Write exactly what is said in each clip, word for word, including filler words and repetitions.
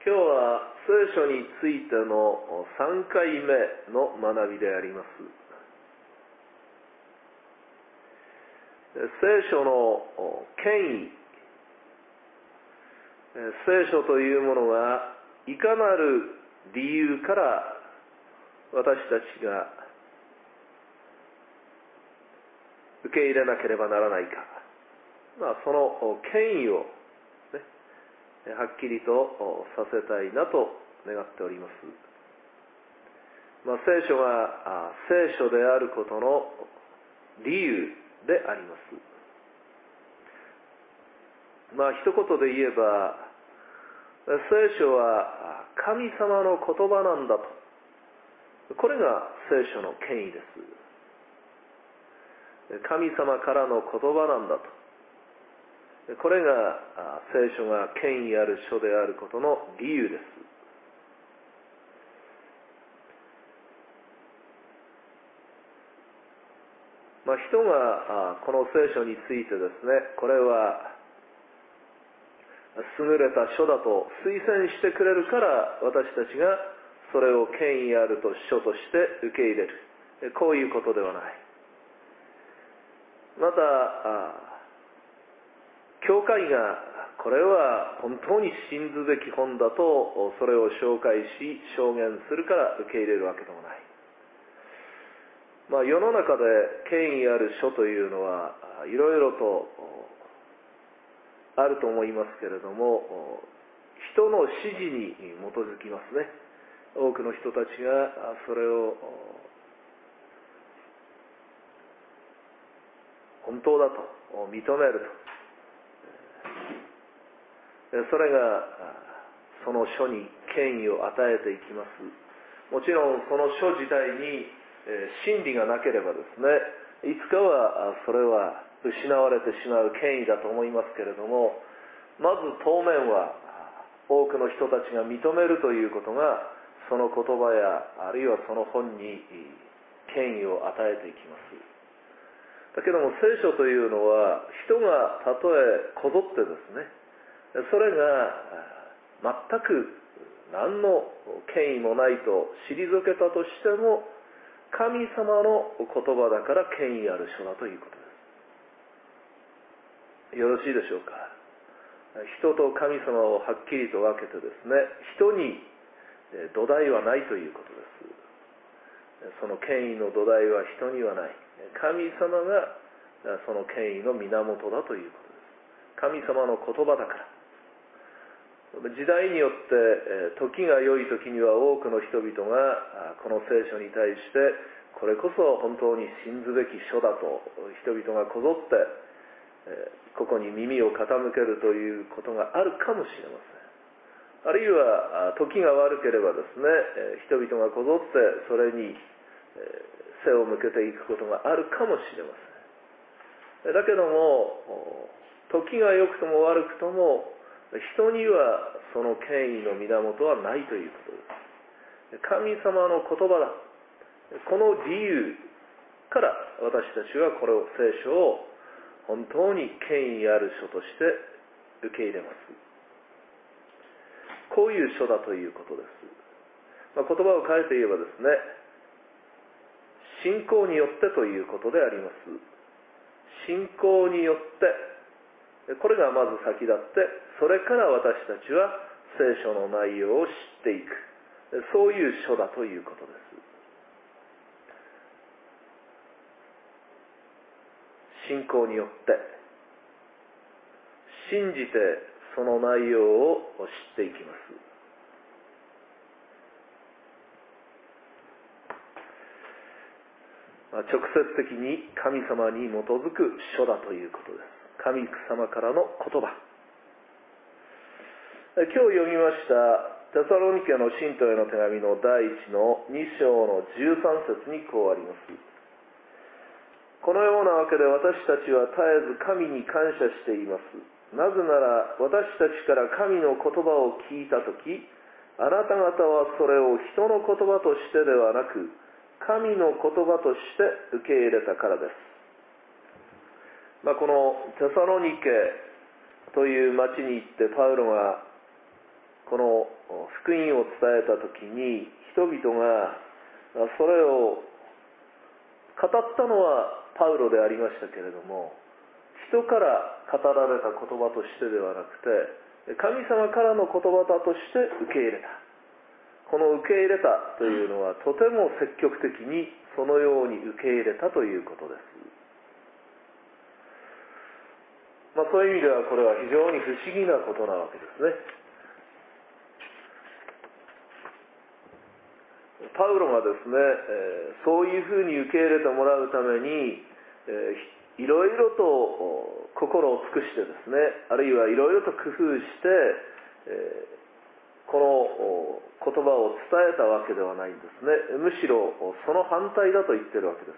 今日は聖書についてのさんかいめの学びであります。聖書の権威、聖書というものがいかなる理由から私たちが受け入れなければならないか、まあ、その権威をはっきりとさせたいなと願っております。まあ、聖書が聖書であることの理由であります。まあ一言で言えば、聖書は神様の言葉なんだと。これが聖書の権威です。神様からの言葉なんだと。これが聖書が権威ある書であることの理由です。まあ、人がこの聖書についてですね、これは優れた書だと推薦してくれるから私たちがそれを権威あると書として受け入れる。こういうことではない。また、教会がこれは本当に信ずべき本だとそれを紹介し証言するから受け入れるわけでもない。まあ、世の中で権威ある書というのはいろいろとあると思いますけれども、人の指示に基づきますね。多くの人たちがそれを本当だと認めると。それがその書に権威を与えていきます。もちろんその書自体に真理がなければですね、いつかはそれは失われてしまう権威だと思いますけれども、まず当面は多くの人たちが認めるということがその言葉やあるいはその本に権威を与えていきます。だけども聖書というのは人がたとえこぞってですね、それが全く何の権威もないと退けたとしても、神様の言葉だから権威ある書だということです。よろしいでしょうか。人と神様をはっきりと分けてですね、人に土台はないということです。その権威の土台は人にはない。神様がその権威の源だということです。神様の言葉だから。時代によって時が良い時には多くの人々がこの聖書に対してこれこそ本当に信ずべき書だと人々がこぞってここに耳を傾けるということがあるかもしれません。あるいは時が悪ければですね、人々がこぞってそれに背を向けていくことがあるかもしれません。だけども時が良くとも悪くとも人にはその権威の源はないということです。神様の言葉だ。この理由から私たちはこれを聖書を本当に権威ある書として受け入れます。こういう書だということです。まあ、言葉を変えて言えばですね、信仰によってということであります。信仰によってこれがまず先立って、それから私たちは聖書の内容を知っていく、そういう書だということです。信仰によって信じてその内容を知っていきます。まあ、直接的に神様に基づく書だということです。神様からの言葉。今日読みましたテサロニケの信徒への手紙の第一のに章のじゅうさん節にこうあります。このようなわけで私たちは絶えず神に感謝しています。なぜなら私たちから神の言葉を聞いたとき、あなた方はそれを人の言葉としてではなく神の言葉として受け入れたからです。まあ、このテサロニケという町に行ってパウロがこの福音を伝えた時に人々がそれを語ったのはパウロでありましたけれども、人から語られた言葉としてではなくて神様からの言葉だとして受け入れた。この受け入れたというのはとても積極的にそのように受け入れたということです。まあ、そういう意味ではこれは非常に不思議なことなわけですね。パウロがですね、えー、そういうふうに受け入れてもらうために、えー、いろいろと心を尽くしてですね、あるいはいろいろと工夫して、えー、この言葉を伝えたわけではないんですね。むしろその反対だと言っているわけです。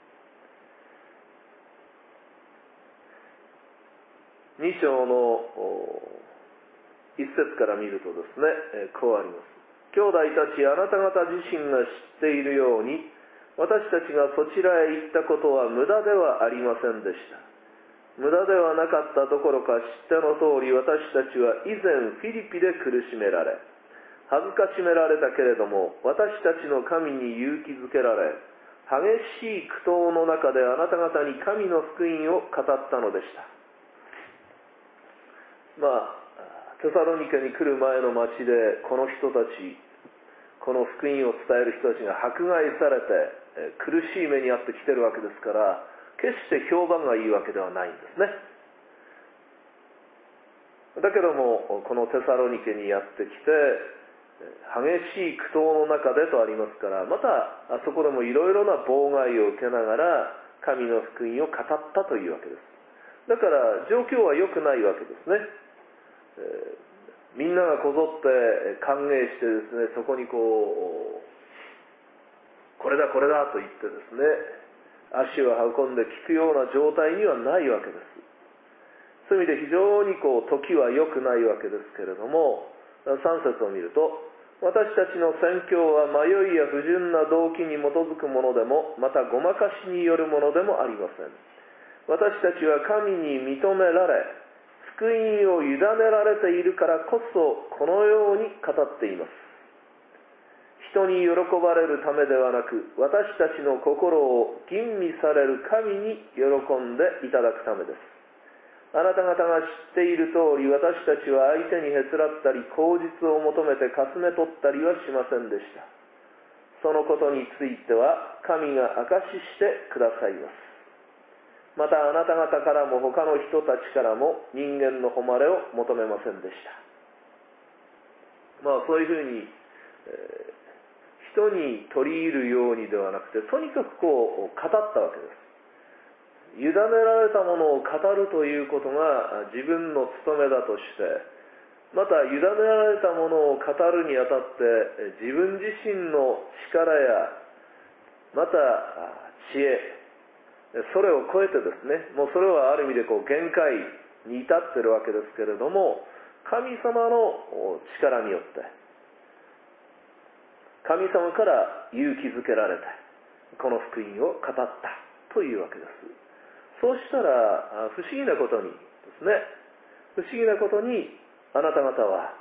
に章の一節から見るとですね、こうあります。兄弟たち、あなた方自身が知っているように、私たちがそちらへ行ったことは無駄ではありませんでした。無駄ではなかったどころか、知っての通り私たちは以前フィリピで苦しめられ、恥ずかしめられたけれども、私たちの神に勇気づけられ、激しい苦闘の中であなた方に神の福音を語ったのでした。まあテサロニケに来る前の町でこの人たち、この福音を伝える人たちが迫害されて苦しい目にあってきてるわけですから、決して評判がいいわけではないんですね。だけどもこのテサロニケにやってきて激しい苦闘の中でとありますから、またあそこでもいろいろな妨害を受けながら神の福音を語ったというわけです。だから状況は良くないわけですね。えー、みんながこぞって歓迎してですね、そこにこうこれだこれだと言ってですね、足を運んで聞くような状態にはないわけです。そういう意味で非常にこう時は良くないわけですけれども、さん節を見ると、私たちの宣教は迷いや不純な動機に基づくものでも、またごまかしによるものでもありません。私たちは神に認められ、福音を委ねられているからこそこのように語っています。人に喜ばれるためではなく、私たちの心を吟味される神に喜んでいただくためです。あなた方が知っている通り、私たちは相手にへつらったり口実を求めてかすめ取ったりはしませんでした。そのことについては神が証ししてくださいます。またあなた方からも他の人たちからも人間の誉れを求めませんでした。まあそういうふうに、えー、人に取り入るようにではなくて、とにかくこう語ったわけです。委ねられたものを語るということが自分の務めだとして、また委ねられたものを語るにあたって自分自身の力やまた知恵、それを超えてですね、もうそれはある意味でこう限界に至っているわけですけれども、神様の力によって神様から勇気づけられてこの福音を語ったというわけです。そうしたら不思議なことにですね、不思議なことにあなた方は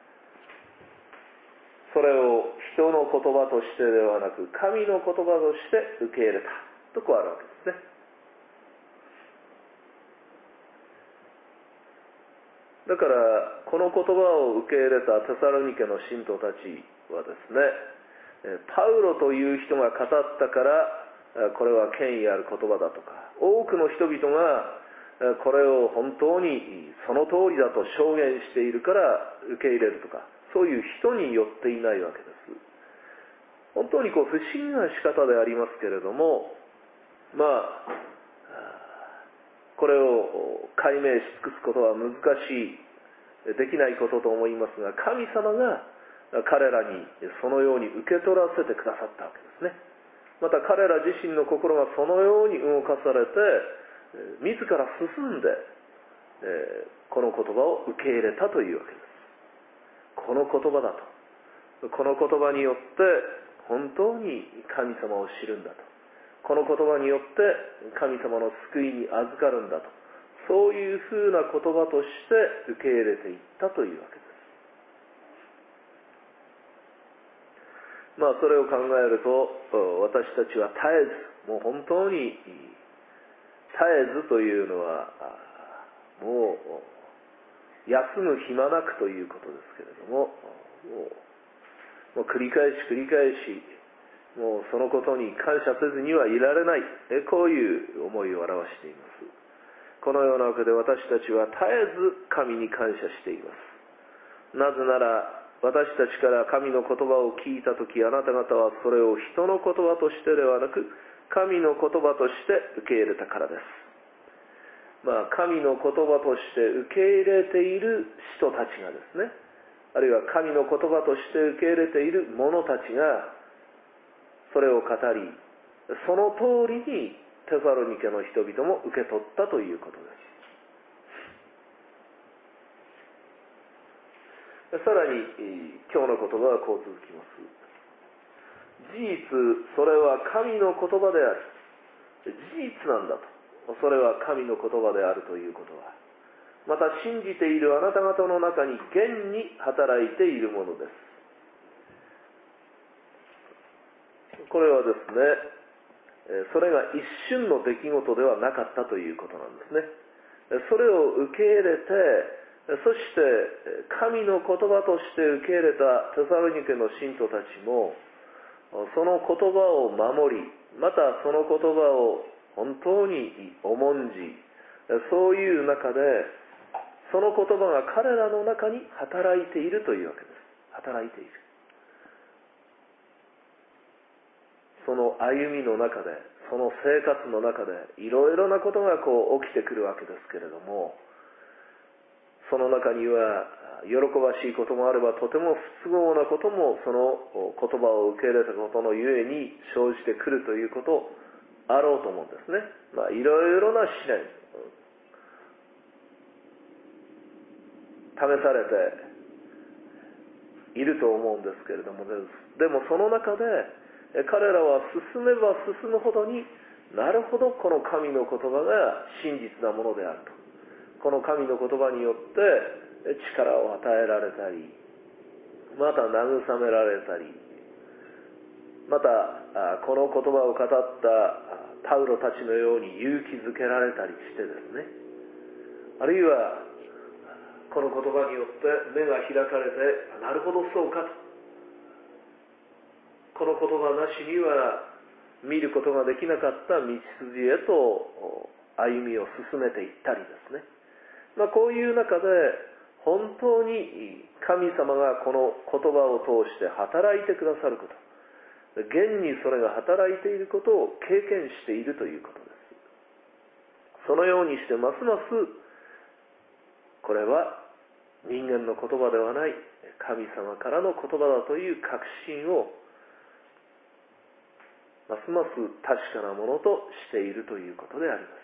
それを人の言葉としてではなく神の言葉として受け入れたとこうあるわけですね。だからこの言葉を受け入れたテサロニケの信徒たちはですね、パウロという人が語ったからこれは権威ある言葉だとか、多くの人々がこれを本当にその通りだと証言しているから受け入れるとか、そういう人によっていないわけです。本当にこう不思議な仕方でありますけれども、まあこれを解明し尽くすことは難しい、できないことと思いますが、神様が彼らにそのように受け取らせてくださったわけですね。また彼ら自身の心がそのように動かされて、自ら進んでこの言葉を受け入れたというわけです。この言葉だと、この言葉によって本当に神様を知るんだと、この言葉によって神様の救いに預かるんだと、そういうふうな言葉として受け入れていったというわけです。 まあそれを考えると、私たちは絶えず、もう本当に絶えずというのはもう休む暇なくということですけれども、もうもう繰り返し繰り返し、もうそのことに感謝せずにはいられない、こういう思いを表しています。このようなわけで私たちは絶えず神に感謝しています。なぜなら私たちから神の言葉を聞いたとき、あなた方はそれを人の言葉としてではなく神の言葉として受け入れたからです。まあ神の言葉として受け入れている人たちがですね、あるいは神の言葉として受け入れている者たちがそれを語り、その通りにテサロニケの人々も受け取ったということです。さらに今日の言葉はこう続きます。事実、それは神の言葉である。事実なんだと。それは神の言葉であるということは、また信じているあなた方の中に現に働いているものです。これはですね、それが一瞬の出来事ではなかったということなんですね。それを受け入れて、そして神の言葉として受け入れたテサロニケの信徒たちもその言葉を守り、またその言葉を本当に重んじ、そういう中でその言葉が彼らの中に働いているというわけです。働いている。その歩みの中で、その生活の中でいろいろなことがこう起きてくるわけですけれども、その中には喜ばしいこともあれば、とても不都合なこともその言葉を受け入れたことのゆえに生じてくるということあろうと思うんですね。まあいろいろな試練、試されていると思うんですけれども、でもその中で彼らは進めば進むほどに、なるほどこの神の言葉が真実なものであると、この神の言葉によって力を与えられたり、また慰められたり、またこの言葉を語ったパウロたちのように勇気づけられたりしてですね、あるいはこの言葉によって目が開かれて、なるほどそうかと、この言葉なしには見ることができなかった道筋へと歩みを進めていったりですね、まあ、こういう中で本当に神様がこの言葉を通して働いてくださること、現にそれが働いていることを経験しているということです。そのようにしてますますこれは人間の言葉ではない神様からの言葉だという確信をますます確かなものとしているということであります。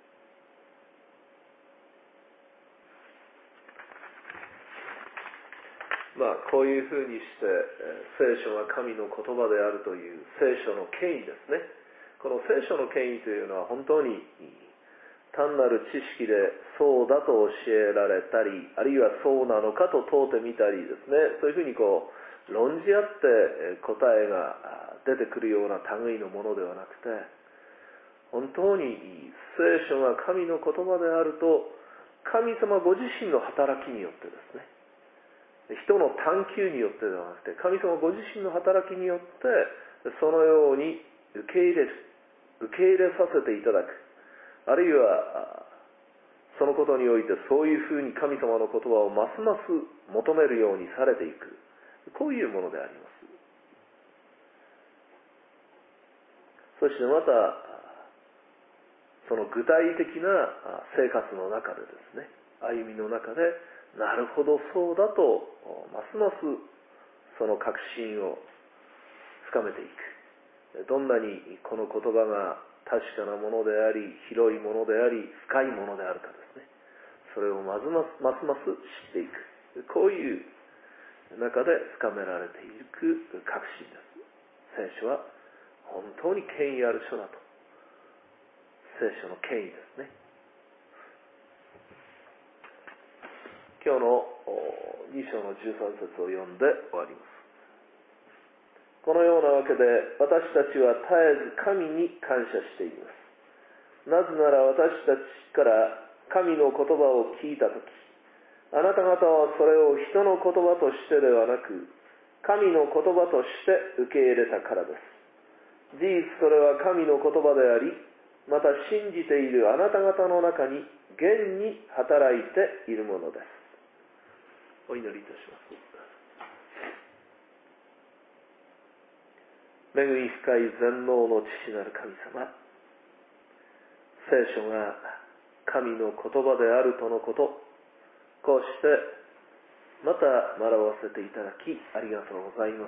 まあ、こういうふうにして聖書が神の言葉であるという聖書の権威ですね。この聖書の権威というのは本当に単なる知識でそうだと教えられたり、あるいはそうなのかと問うてみたりですね、そういうふうにこう論じ合って答えが出てくるような類のものではなくて、本当に聖書が神の言葉であると、神様ご自身の働きによってですね、人の探求によってではなくて、神様ご自身の働きによってそのように受け入れる、受け入れさせていただく、あるいはそのことにおいてそういうふうに神様の言葉をますます求めるようにされていく、こういうものであります。そしてまたその具体的な生活の中でですね、歩みの中でなるほどそうだとますますその確信を深めていく。どんなにこの言葉が確かなものであり、広いものであり、深いものであるかですね、それをますますます知っていく、こういう中で深められていく確信です。聖書は本当に権威ある書だと、聖書の権威ですね。今日のに章のじゅうさん節を読んで終わります。 このようなわけで私たちは絶えず神に感謝しています。なぜなら私たちから神の言葉を聞いたとき、あなた方はそれを人の言葉としてではなく、神の言葉として受け入れたからです。事実それは神の言葉であり、また信じているあなた方の中に現に働いているものです。お祈りいたします。恵み深い全能の父なる神様、聖書が神の言葉であるとのこと、こうしてまた学ばせていただきありがとうございます。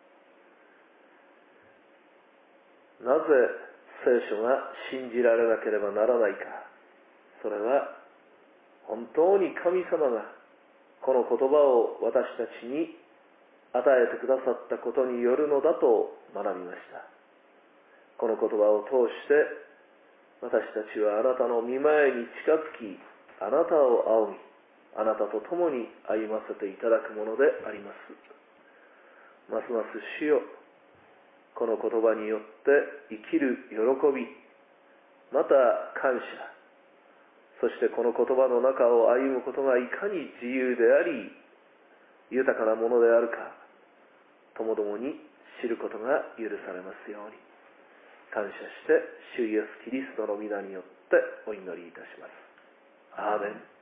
なぜ聖書が信じられなければならないか。それは本当に神様がこの言葉を私たちに与えてくださったことによるのだと学びました。この言葉を通して私たちはあなたの御前に近づき、あなたを仰ぎ、あなたと共に歩ませていただくものであります。ますます主よ、この言葉によって生きる喜び、また感謝、そしてこの言葉の中を歩むことがいかに自由であり、豊かなものであるか、ともどもに知ることが許されますように、感謝して主イエスキリストの皆によってお祈りいたします。アーメン。